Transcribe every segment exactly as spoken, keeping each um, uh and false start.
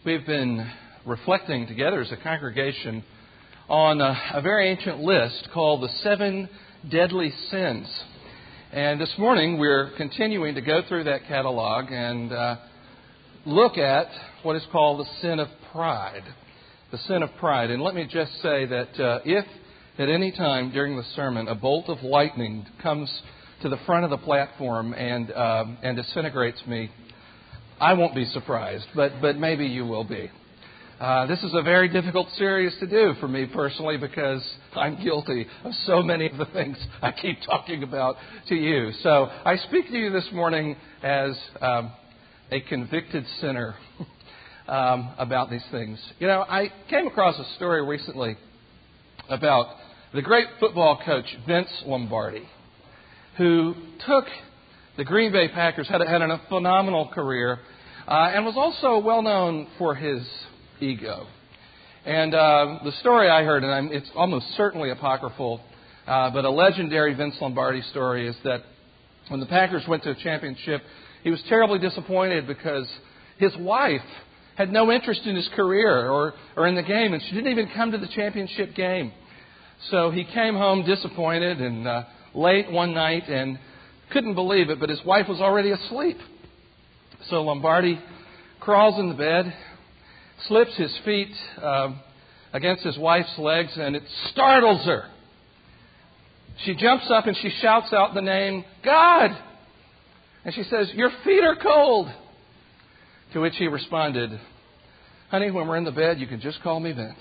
We've been reflecting together as a congregation on a, a very ancient list called the Seven Deadly Sins. And this morning we're continuing to go through that catalog and uh, look at what is called the sin of pride. The sin of pride. And let me just say that uh, if at any time during the sermon a bolt of lightning comes to the front of the platform and uh, and disintegrates me, I won't be surprised, but but maybe you will be. Uh, this is a very difficult series to do for me personally because I'm guilty of so many of the things I keep talking about to you. So I speak to you this morning as um, a convicted sinner um, about these things. You know, I came across a story recently about the great football coach Vince Lombardi, who took the Green Bay Packers, had, had a phenomenal career, uh, and was also well known for his ego. And uh, the story I heard, and I'm, it's almost certainly apocryphal, uh, but a legendary Vince Lombardi story is that when the Packers went to a championship, he was terribly disappointed because his wife had no interest in his career or, or in the game, and she didn't even come to the championship game. So he came home disappointed and uh, late one night and couldn't believe it, but his wife was already asleep. So Lombardi crawls in the bed, slips his feet uh, against his wife's legs, and it startles her. She jumps up and she shouts out the name, "God!" And she says, "Your feet are cold." To which he responded, "Honey, when we're in the bed, you can just call me Vince."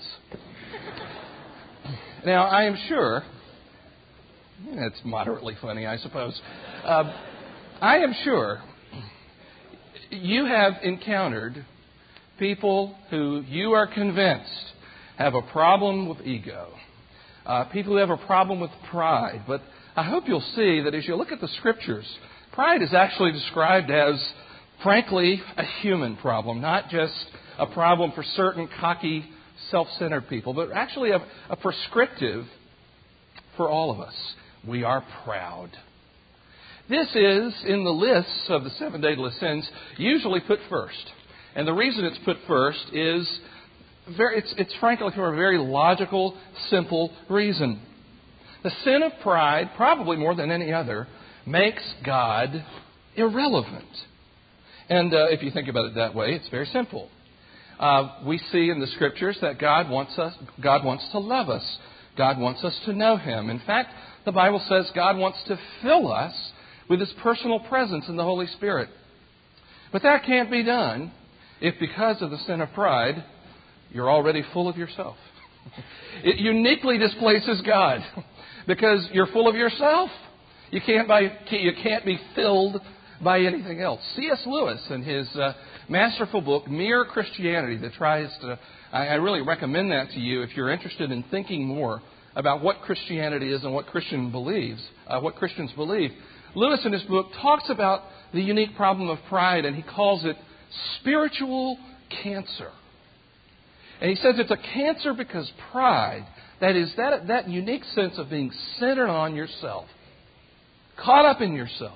Now, I am sure, it's moderately funny, I suppose, uh, I am sure you have encountered people who you are convinced have a problem with ego, uh, people who have a problem with pride. But I hope you'll see that as you look at the Scriptures, pride is actually described as, frankly, a human problem, not just a problem for certain cocky, self-centered people, but actually a, a prescriptive for all of us. We are proud. This is, in the lists of the seven deadly sins, usually put first. And the reason it's put first is, very, it's, it's frankly for a very logical, simple reason. The sin of pride, probably more than any other, makes God irrelevant. And uh, if you think about it that way, it's very simple. Uh, we see in the Scriptures that God wants us, God wants to love us. God wants us to know Him. In fact, the Bible says God wants to fill us with His personal presence in the Holy Spirit. But that can't be done if, because of the sin of pride, you're already full of yourself. It uniquely displaces God because you're full of yourself. You can't, by, you can't be filled by anything else. C S Lewis, in his uh, masterful book, Mere Christianity, that tries to, I, I really recommend that to you if you're interested in thinking more about what Christianity is and what Christian believes, uh, what Christians believe. Lewis, in his book, talks about the unique problem of pride, and he calls it spiritual cancer. And he says it's a cancer because pride, that is, that, that unique sense of being centered on yourself, caught up in yourself,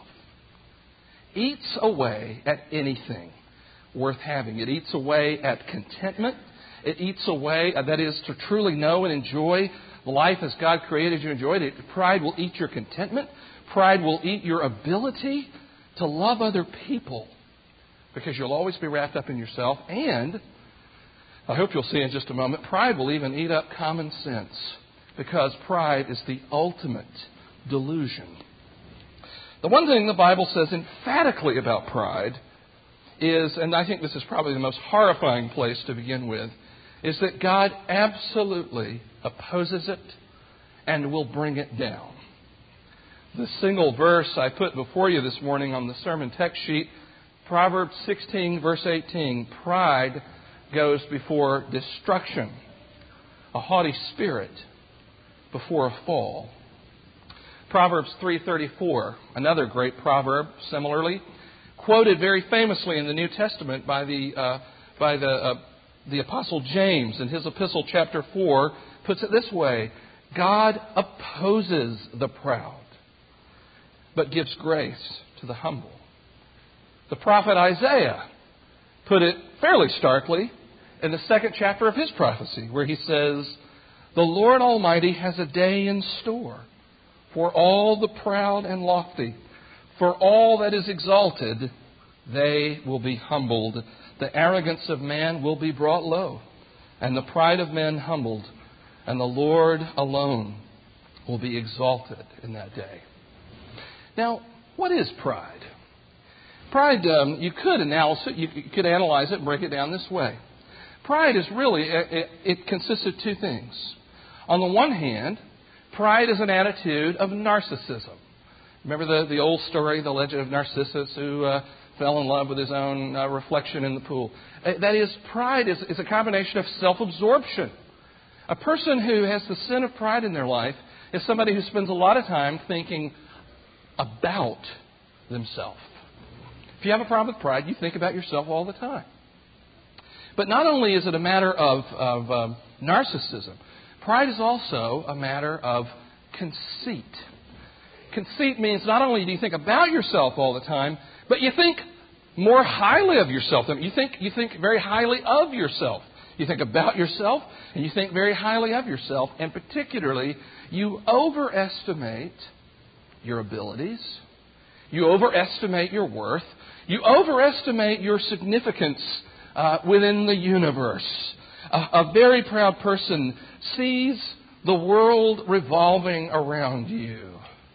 eats away at anything worth having. It eats away at contentment. It eats away, uh, that is, to truly know and enjoy life as God created you to enjoy it. Pride will eat your contentment. Pride will eat your ability to love other people because you'll always be wrapped up in yourself. And I hope you'll see in just a moment, pride will even eat up common sense because pride is the ultimate delusion. The one thing the Bible says emphatically about pride is, and I think this is probably the most horrifying place to begin with, is that God absolutely opposes it and will bring it down. The single verse I put before you this morning on the sermon text sheet, Proverbs sixteen, verse eighteen, pride goes before destruction, a haughty spirit before a fall. Proverbs three thirty-four, another great proverb, similarly quoted very famously in the New Testament by the uh, by the uh, the Apostle James in his epistle, chapter four, puts it this way: God opposes the proud, but gives grace to the humble. The prophet Isaiah put it fairly starkly: in the second chapter of his prophecy, where he says, "The Lord Almighty has a day in store for all the proud and lofty. For all that is exalted, they will be humbled. The arrogance of man will be brought low, and the pride of men humbled. And the Lord alone will be exalted in that day." Now, what is pride? Pride, um, you could analyze it, you could analyze it and break it down this way. Pride is really, it, it consists of two things. On the one hand, pride is an attitude of narcissism. Remember the, the old story, the legend of Narcissus, who uh, fell in love with his own uh, reflection in the pool. That is, pride is, is a combination of self-absorption. A person who has the sin of pride in their life is somebody who spends a lot of time thinking about themselves. If you have a problem with pride, you think about yourself all the time. But not only is it a matter of, of um, narcissism, pride is also a matter of conceit. Conceit means not only do you think about yourself all the time, but you think more highly of yourself. You think, you think very highly of yourself. You think about yourself, and you think very highly of yourself. And particularly, you overestimate your abilities. You overestimate your worth. You overestimate your significance uh, within the universe. A, a very proud person sees the world revolving around you.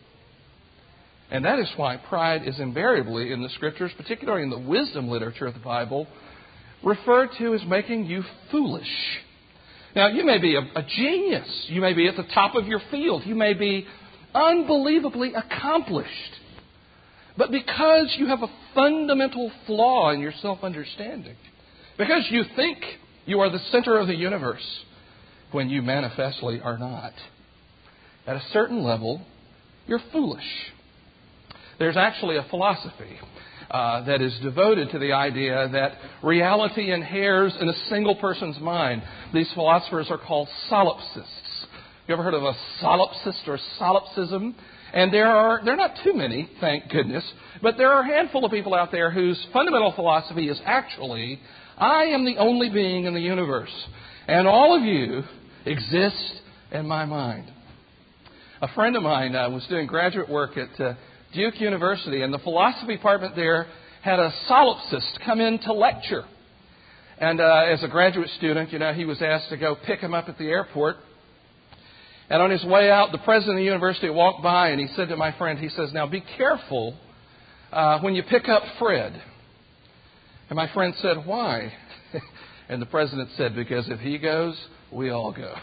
And that is why pride is invariably in the Scriptures, particularly in the wisdom literature of the Bible, referred to as making you foolish. Now, you may be a, a genius. You may be at the top of your field. You may be unbelievably accomplished. But because you have a fundamental flaw in your self-understanding, because you think you are the center of the universe when you manifestly are not, at a certain level, you're foolish. There's actually a philosophy uh, that is devoted to the idea that reality inheres in a single person's mind. These philosophers are called solipsists. You ever heard of a solipsist or solipsism? And there are, there are not too many, thank goodness, but there are a handful of people out there whose fundamental philosophy is actually, I am the only being in the universe, and all of you exist in my mind. A friend of mine uh, was doing graduate work at uh, Duke University, and the philosophy department there had a solipsist come in to lecture. And uh, as a graduate student, you know, he was asked to go pick him up at the airport. And on his way out, the president of the university walked by and he said to my friend, he says, "Now be careful uh, when you pick up Fred." And my friend said, "Why?" And the president said, "Because if he goes, we all go."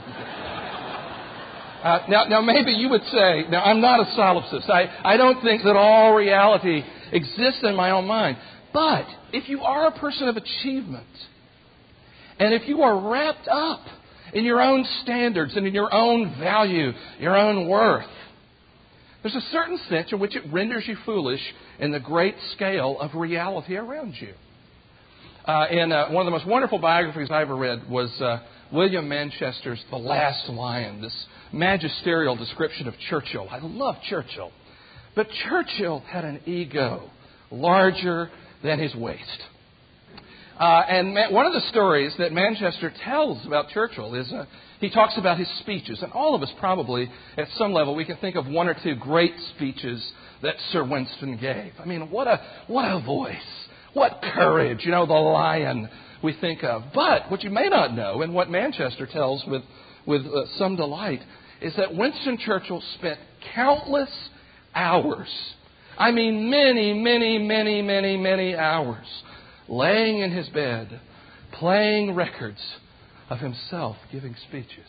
uh, now, now, maybe you would say, now, I'm not a solipsist. I, I don't think that all reality exists in my own mind. But if you are a person of achievement, and if you are wrapped up in your own standards and in your own value, your own worth, there's a certain sense in which it renders you foolish in the great scale of reality around you. Uh, and uh, one of the most wonderful biographies I ever read was uh, William Manchester's The Last Lion, this magisterial description of Churchill. I love Churchill. But Churchill had an ego larger than his waist. Uh, and man, one of the stories that Manchester tells about Churchill is uh, he talks about his speeches. And all of us probably, at some level, we can think of one or two great speeches that Sir Winston gave. I mean, what a what a voice. What courage. You know, the lion we think of. But what you may not know, and what Manchester tells with, with uh, some delight, is that Winston Churchill spent countless hours, I mean many, many, many, many, many hours, laying in his bed, playing records of himself giving speeches.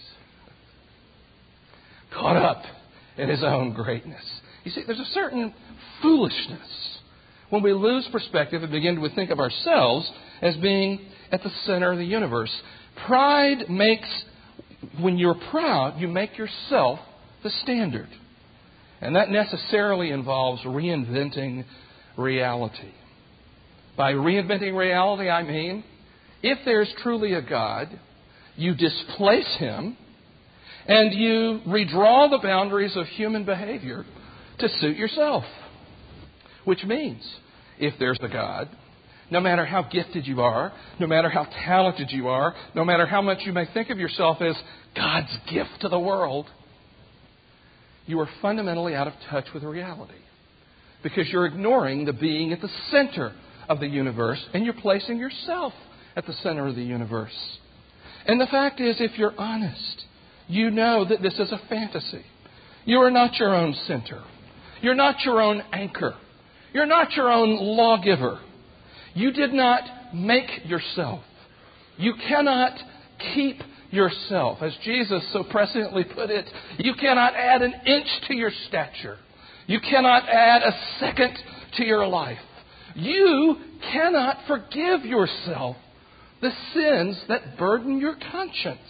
Caught up in his own greatness. You see, there's a certain foolishness when we lose perspective and begin to think of ourselves as being at the center of the universe. Pride makes, when you're proud, you make yourself the standard. And that necessarily involves reinventing reality. By reinventing reality, I mean, if there's truly a God, you displace Him and you redraw the boundaries of human behavior to suit yourself. Which means, if there's a God, no matter how gifted you are, no matter how talented you are, no matter how much you may think of yourself as God's gift to the world, you are fundamentally out of touch with reality. Because you're ignoring the being at the center of the universe, and you're placing yourself at the center of the universe. And the fact is, if you're honest, you know that this is a fantasy. You are not your own center. You're not your own anchor. You're not your own lawgiver. You did not make yourself. You cannot keep yourself. As Jesus so presciently put it, you cannot add an inch to your stature. You cannot add a second to your life. You cannot forgive yourself the sins that burden your conscience.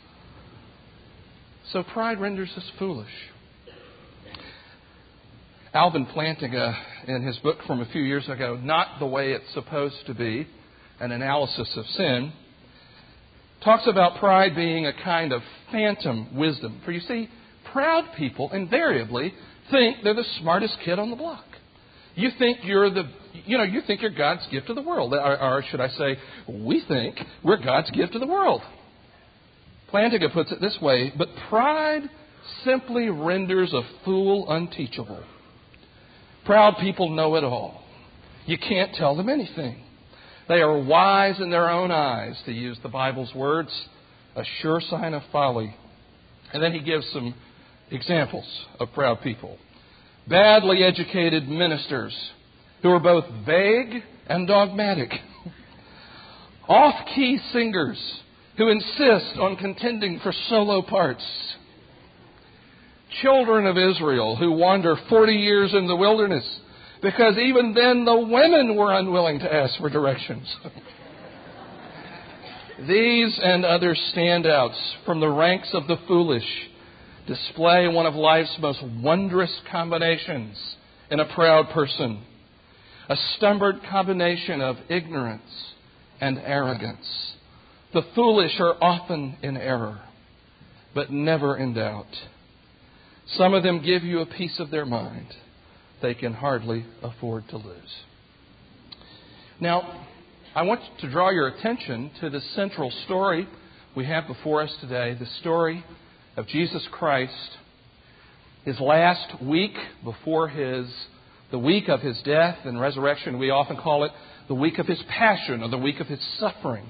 So pride renders us foolish. Alvin Plantinga, in his book from a few years ago, Not the Way It's Supposed to Be, an analysis of sin, talks about pride being a kind of phantom wisdom. For you see, proud people invariably think they're the smartest kid on the block. You think you're the, you know, you think you're God's gift to the world. Or, or should I say, we think we're God's gift to the world. Plantinga puts it this way, but pride simply renders a fool unteachable. Proud people know it all. You can't tell them anything. They are wise in their own eyes, to use the Bible's words, a sure sign of folly. And then he gives some examples of proud people. Badly educated ministers who are both vague and dogmatic. Off-key singers who insist on contending for solo parts. Children of Israel who wander forty years in the wilderness because even then the women were unwilling to ask for directions. These and other standouts from the ranks of the foolish display one of life's most wondrous combinations in a proud person. A stubborn combination of ignorance and arrogance. The foolish are often in error, but never in doubt. Some of them give you a piece of their mind they can hardly afford to lose. Now, I want to draw your attention to the central story we have before us today, the story of Jesus Christ, His last week before His, the week of His death and resurrection. We often call it the week of His passion or the week of His suffering.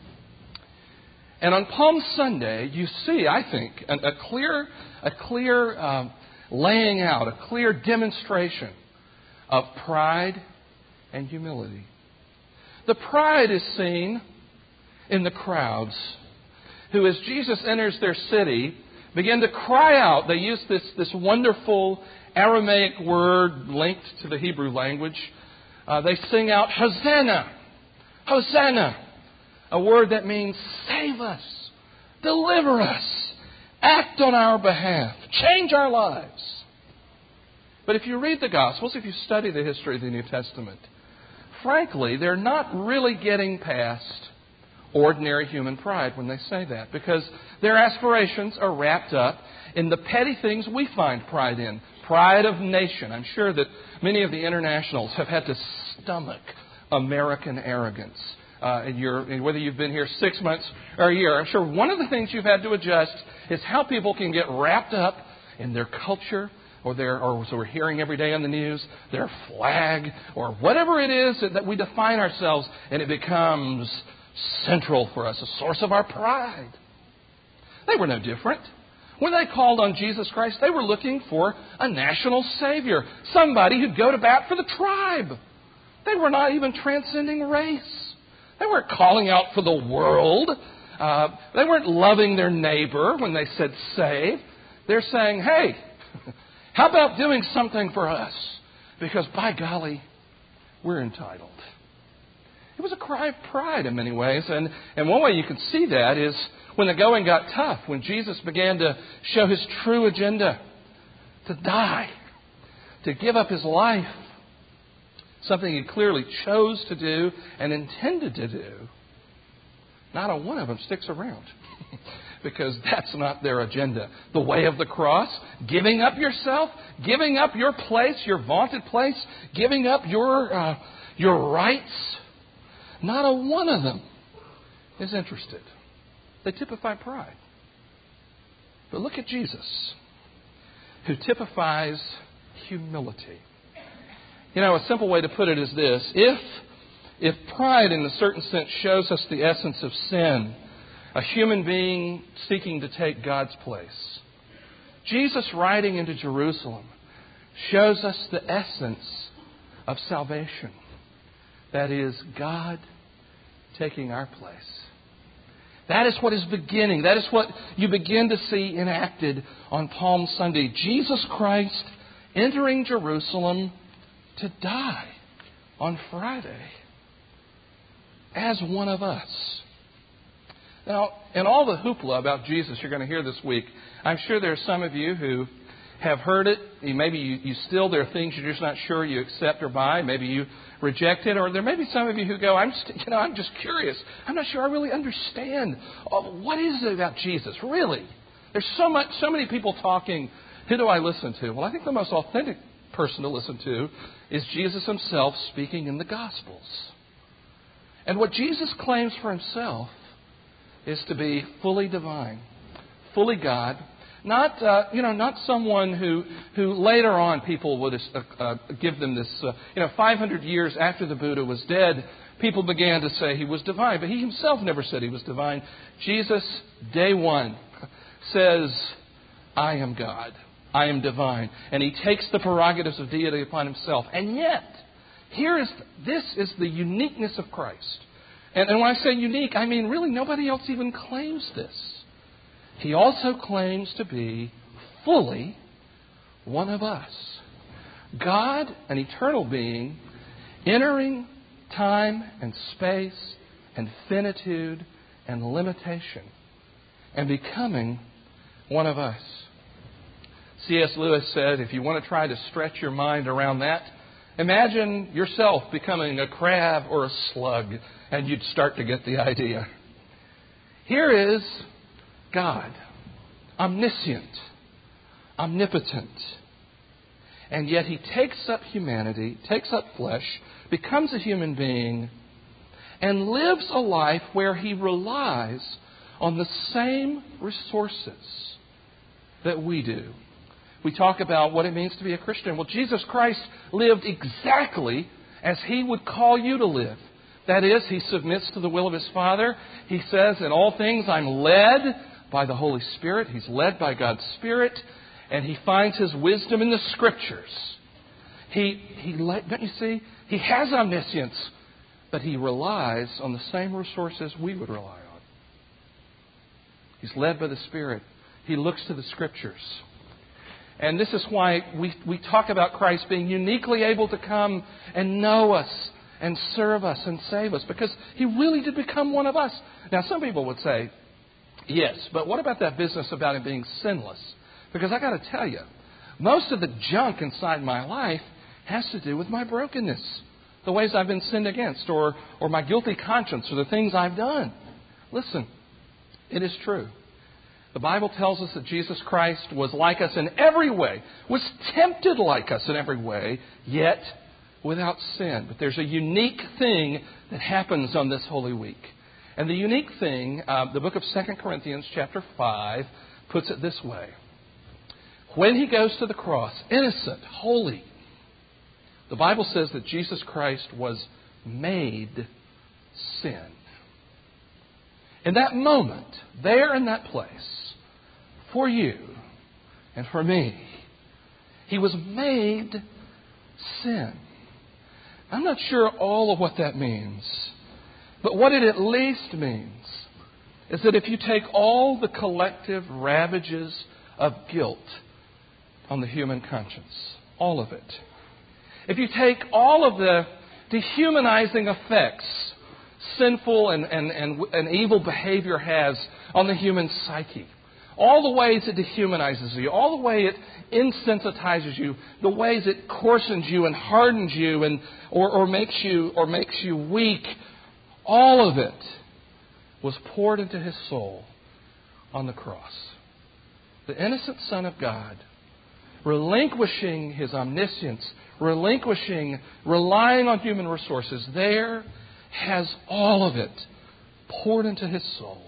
And on Palm Sunday, you see, I think, a, a clear, a clear uh, laying out, a clear demonstration of pride and humility. The pride is seen in the crowds who, as Jesus enters their city, begin to cry out. They use this, this wonderful Aramaic word linked to the Hebrew language. Uh, they sing out, Hosanna! Hosanna! A word that means save us, deliver us, act on our behalf, change our lives. But if you read the Gospels, if you study the history of the New Testament, frankly, they're not really getting past ordinary human pride when they say that, because their aspirations are wrapped up in the petty things we find pride in. Pride of nation. I'm sure that many of the internationals have had to stomach American arrogance. Uh, and you're, and whether you've been here six months or a year, I'm sure one of the things you've had to adjust is how people can get wrapped up in their culture, or their, or so we're hearing every day on the news, their flag, or whatever it is that, that we define ourselves, and it becomes central for us, a source of our pride. They were no different. When they called on Jesus Christ, they were looking for a national Savior, somebody who'd go to bat for the tribe. They were not even transcending race. They weren't calling out for the world. Uh, they weren't loving their neighbor when they said save. They're saying, hey, how about doing something for us? Because by golly, we're entitled. It was a cry of pride in many ways. And, and one way you can see that is when the going got tough, when Jesus began to show His true agenda, to die, to give up His life, something He clearly chose to do and intended to do. Not a one of them sticks around because that's not their agenda. The way of the cross, giving up yourself, giving up your place, your vaunted place, giving up your uh, your rights, Not a one of them is interested. They typify pride. But look at Jesus, who typifies humility. You know, a simple way to put it is this. If, if pride, in a certain sense, shows us the essence of sin, a human being seeking to take God's place, Jesus riding into Jerusalem shows us the essence of salvation. That is, God taking our place. That is what is beginning. That is what you begin to see enacted on Palm Sunday. Jesus Christ entering Jerusalem to die on Friday as one of us. Now, in all the hoopla about Jesus you're going to hear this week, I'm sure there are some of you who have heard it. Maybe you, you still, there are things you're just not sure you accept or buy. Maybe you reject it. Or there may be some of you who go, I'm just, you know, I'm just curious. I'm not sure I really understand. Oh, what is it about Jesus, really? There's so much, so many people talking. Who do I listen to? Well, I think the most authentic person to listen to is Jesus himself speaking in the Gospels. And what Jesus claims for himself is to be fully divine, fully God. Not, uh, you know, not someone who, who later on people would uh, uh, give them this, uh, you know, five hundred years after the Buddha was dead, people began to say he was divine. But he himself never said he was divine. Jesus, day one, says, I am God. I am divine. And he takes the prerogatives of deity upon himself. And yet, here is, this is the uniqueness of Christ. And, and when I say unique, I mean really nobody else even claims this. He also claims to be fully one of us. God, an eternal being, entering time and space and finitude and limitation and becoming one of us. C S Lewis said, if you want to try to stretch your mind around that, imagine yourself becoming a crab or a slug, and you'd start to get the idea. Here is God, omniscient, omnipotent, and yet He takes up humanity, takes up flesh, becomes a human being, and lives a life where He relies on the same resources that we do. We talk about what it means to be a Christian. Well, Jesus Christ lived exactly as He would call you to live. That is, He submits to the will of His Father. He says, in all things I'm led by the Holy Spirit. He's led by God's Spirit. And He finds His wisdom in the Scriptures. He, he don't you see? He has omniscience, but He relies on the same resources we would rely on. He's led by the Spirit. He looks to the Scriptures. And this is why we, we talk about Christ being uniquely able to come and know us and serve us and save us, because He really did become one of us. Now, some people would say, yes, but what about that business about Him being sinless? Because I got to tell you, most of the junk inside my life has to do with my brokenness, the ways I've been sinned against, or, or my guilty conscience, or the things I've done. Listen, it is true. The Bible tells us that Jesus Christ was like us in every way, was tempted like us in every way, yet without sin. But there's a unique thing that happens on this Holy Week. And the unique thing, uh, the book of Second Corinthians chapter five puts it this way. When He goes to the cross, innocent, holy, the Bible says that Jesus Christ was made sin. In that moment, there in that place, for you and for me, He was made sin. I'm not sure all of what that means, but what it at least means is that if you take all the collective ravages of guilt on the human conscience, all of it, if you take all of the dehumanizing effects sinful and, and, and, and evil behavior has on the human psyche, all the ways it dehumanizes you, all the way it insensitizes you, the ways it coarsens you and hardens you and or, or makes you or makes you weak, all of it was poured into His soul on the cross. The innocent Son of God, relinquishing His omniscience, relinquishing, relying on human resources there has all of it poured into his soul.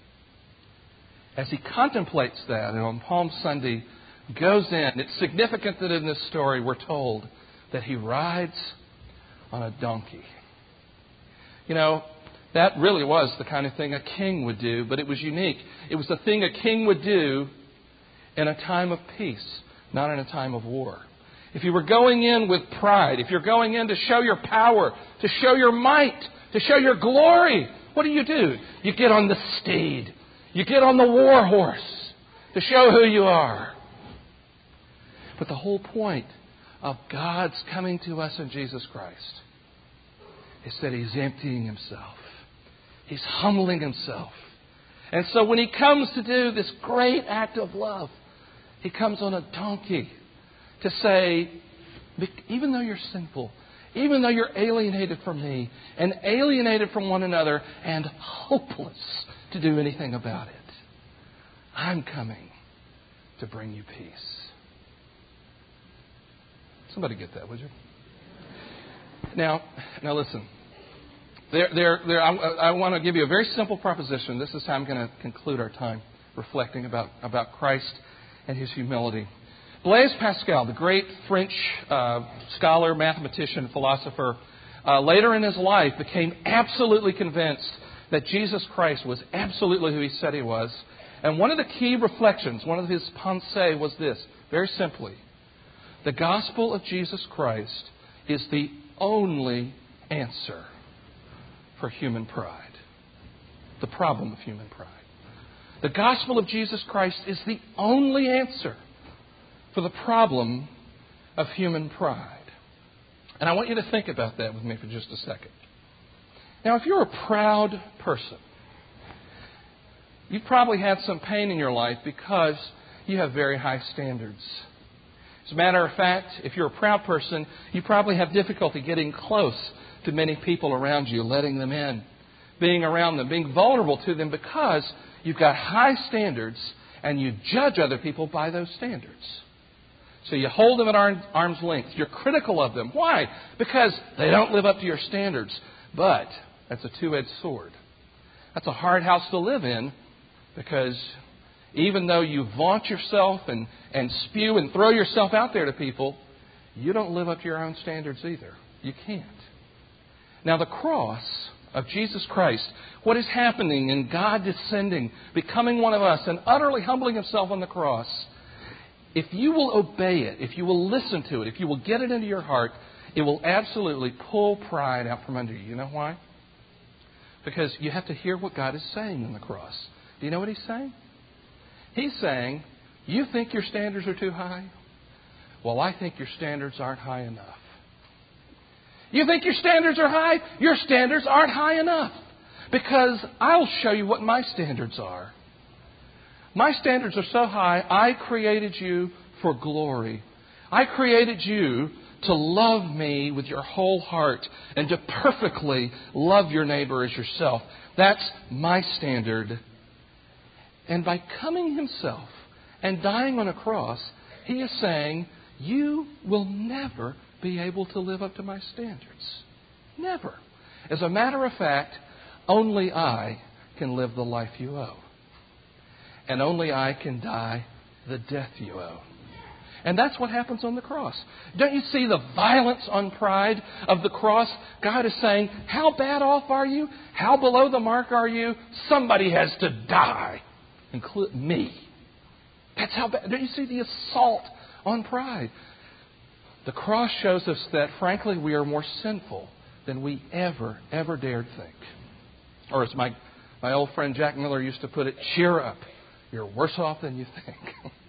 As he contemplates that, and on Palm Sunday goes in, it's significant that in this story we're told that he rides on a donkey. You know, that really was the kind of thing a king would do, but it was unique. It was the thing a king would do in a time of peace, not in a time of war. If you were going in with pride, if you're going in to show your power, to show your might, to show your glory, what do you do? You get on the steed. You get on the war horse to show who you are. But the whole point of God's coming to us in Jesus Christ is that He's emptying Himself. He's humbling Himself. And so when He comes to do this great act of love, He comes on a donkey to say, even though you're sinful, even though you're alienated from me and alienated from one another and hopeless to do anything about it, I'm coming to bring you peace. Somebody get that, would you? Now, now listen. There, there, there, I, I want to give you a very simple proposition. This is how I'm going to conclude our time reflecting about, about Christ and His humility. Blaise Pascal, the great French uh, scholar, mathematician, philosopher, uh, later in his life became absolutely convinced that Jesus Christ was absolutely who He said He was. And one of the key reflections, one of his pensées was this, very simply: the gospel of Jesus Christ is the only answer for human pride. The problem of human pride. The gospel of Jesus Christ is the only answer for the problem of human pride. And I want you to think about that with me for just a second. Now, if you're a proud person, you've probably had some pain in your life because you have very high standards. As a matter of fact, if you're a proud person, you probably have difficulty getting close to many people around you, letting them in, being around them, being vulnerable to them because you've got high standards and you judge other people by those standards. So you hold them at arm's length. You're critical of them. Why? Because they don't live up to your standards. But that's a two-edged sword. That's a hard house to live in because even though you vaunt yourself and, and spew and throw yourself out there to people, you don't live up to your own standards either. You can't. Now, the cross of Jesus Christ, what is happening in God descending, becoming one of us, and utterly humbling Himself on the cross, if you will obey it, if you will listen to it, if you will get it into your heart, it will absolutely pull pride out from under you. You know why? Because you have to hear what God is saying on the cross. Do you know what He's saying? He's saying, you think your standards are too high? Well, I think your standards aren't high enough. You think your standards are high? Your standards aren't high enough. Because I'll show you what my standards are. My standards are so high, I created you for glory. I created you to love me with your whole heart and to perfectly love your neighbor as yourself. That's my standard. And by coming Himself and dying on a cross, He is saying, you will never be able to live up to my standards. Never. As a matter of fact, only I can live the life you owe. And only I can die the death you owe. And that's what happens on the cross. Don't you see the violence on pride of the cross? God is saying, how bad off are you? How below the mark are you? Somebody has to die. Include me. That's how bad. Don't you see the assault on pride? The cross shows us that, frankly, we are more sinful than we ever, ever dared think. Or as my, my old friend Jack Miller used to put it, cheer up. You're worse off than you think.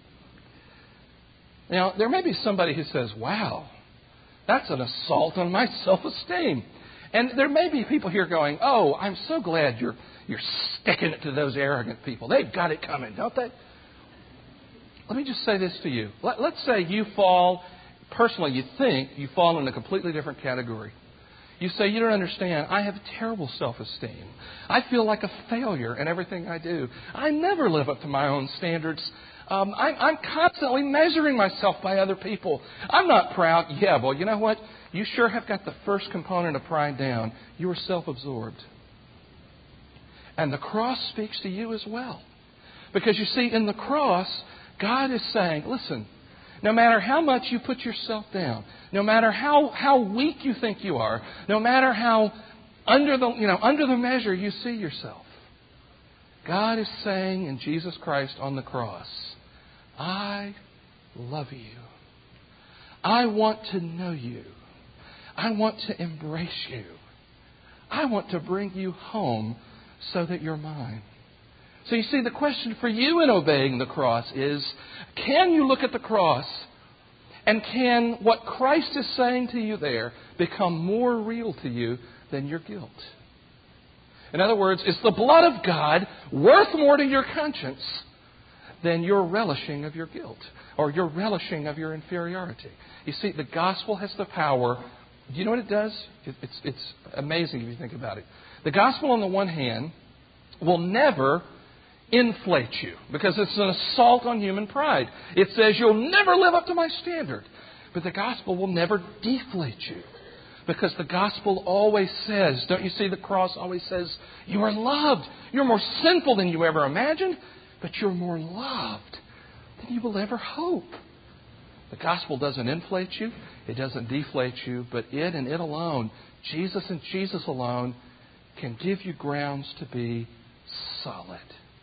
Now, there may be somebody who says, wow, that's an assault on my self-esteem. And there may be people here going, oh, I'm so glad you're you're sticking it to those arrogant people. They've got it coming, don't they? Let me just say this to you. Let, let's say you fall, personally, you think you fall in a completely different category. You say, you don't understand. I have terrible self-esteem. I feel like a failure in everything I do. I never live up to my own standards. Um, I'm, I'm constantly measuring myself by other people. I'm not proud. Yeah, well, you know what? You sure have got the first component of pride down. You are self-absorbed. And the cross speaks to you as well. Because you see, in the cross, God is saying, listen, no matter how much you put yourself down, no matter how, how weak you think you are, no matter how under the, you know, under the measure you see yourself, God is saying in Jesus Christ on the cross, I love you. I want to know you. I want to embrace you. I want to bring you home so that you're mine. So you see, the question for you in obeying the cross is, can you look at the cross and can what Christ is saying to you there become more real to you than your guilt? In other words, is the blood of God worth more to your conscience than your relishing of your guilt or your relishing of your inferiority? You see, the gospel has the power. Do you know what it does? It, it's, it's amazing if you think about it. The gospel, on the one hand, will never inflate you because it's an assault on human pride. It says you'll never live up to my standard. But the gospel will never deflate you because the gospel always says, don't you see, the cross always says, you are loved. You're more sinful than you ever imagined, but you're more loved than you will ever hope. The gospel doesn't inflate you. It doesn't deflate you. But it and it alone, Jesus and Jesus alone, can give you grounds to be solid.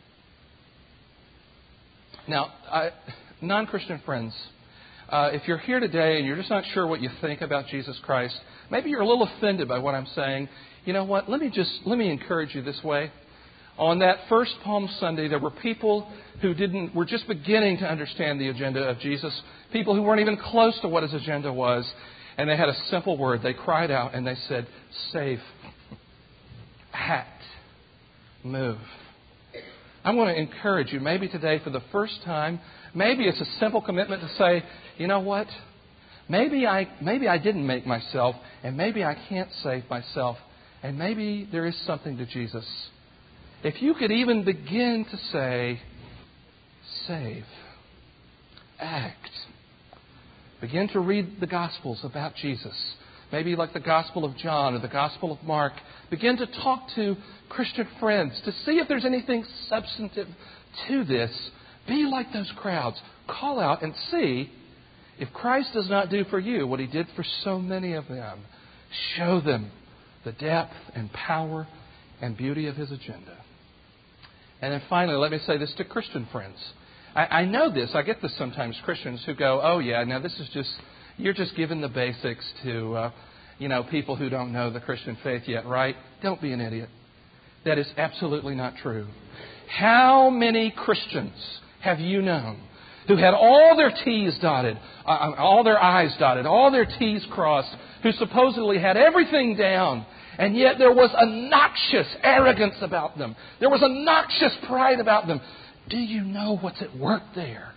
Now, I, non-Christian friends, uh, if you're here today and you're just not sure what you think about Jesus Christ, maybe you're a little offended by what I'm saying. You know what? Let me just let me encourage you this way. On that first Palm Sunday, there were people who didn't were just beginning to understand the agenda of Jesus. People who weren't even close to what his agenda was, and they had a simple word. They cried out and they said, "Save, act, move." I want to encourage you, maybe today for the first time, maybe it's a simple commitment to say, you know what? Maybe I maybe I didn't make myself, and maybe I can't save myself, and maybe there is something to Jesus. If you could even begin to say, save, act, begin to read the Gospels about Jesus. Maybe like the Gospel of John or the Gospel of Mark. Begin to talk to Christian friends to see if there's anything substantive to this. Be like those crowds. Call out and see if Christ does not do for you what He did for so many of them. Show them the depth and power and beauty of His agenda. And then finally, let me say this to Christian friends. I, I know this. I get this sometimes. Christians who go, oh yeah, now this is just... You're just giving the basics to, uh, you know, people who don't know the Christian faith yet, right? Don't be an idiot. That is absolutely not true. How many Christians have you known who had all their T's dotted, uh, all their I's dotted, all their T's crossed, who supposedly had everything down, and yet there was a noxious arrogance about them. There was a noxious pride about them. Do you know what's at work there?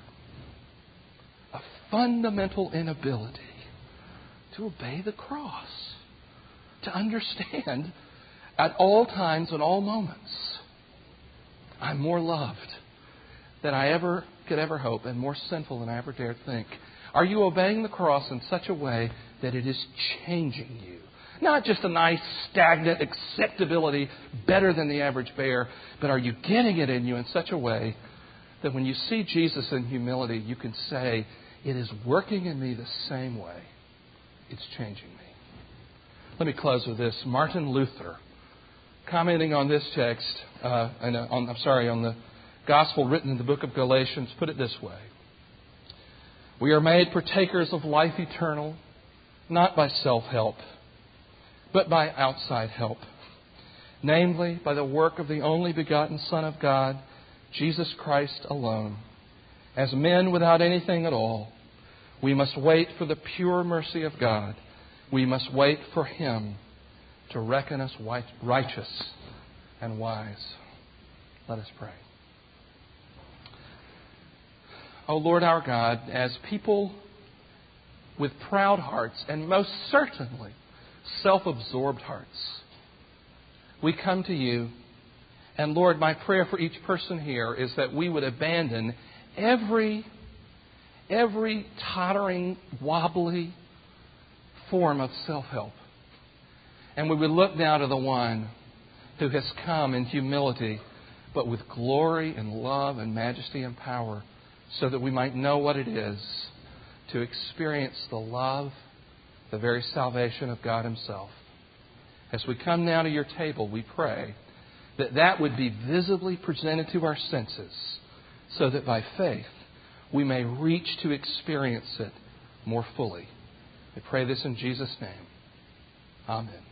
Fundamental inability to obey the cross, to understand at all times and all moments, I'm more loved than I ever could ever hope and more sinful than I ever dared think. Are you obeying the cross in such a way that it is changing you? Not just a nice, stagnant acceptability, better than the average bear, but are you getting it in you in such a way that when you see Jesus in humility, you can say, it is working in me the same way. It's changing me. Let me close with this. Martin Luther, commenting on this text, uh, and, uh, on, I'm sorry, on the gospel written in the book of Galatians, put it this way. We are made partakers of life eternal, not by self-help, but by outside help. Namely, by the work of the only begotten Son of God, Jesus Christ alone. As men without anything at all, we must wait for the pure mercy of God. We must wait for Him to reckon us righteous and wise. Let us pray. O Lord our God, as people with proud hearts and most certainly self-absorbed hearts, we come to You. And Lord, my prayer for each person here is that we would abandon every, every tottering, wobbly form of self-help. And we would look now to the one who has come in humility, but with glory and love and majesty and power, so that we might know what it is to experience the love, the very salvation of God Himself. As we come now to your table, we pray that that would be visibly presented to our senses, so that by faith we may reach to experience it more fully. I pray this in Jesus' name. Amen.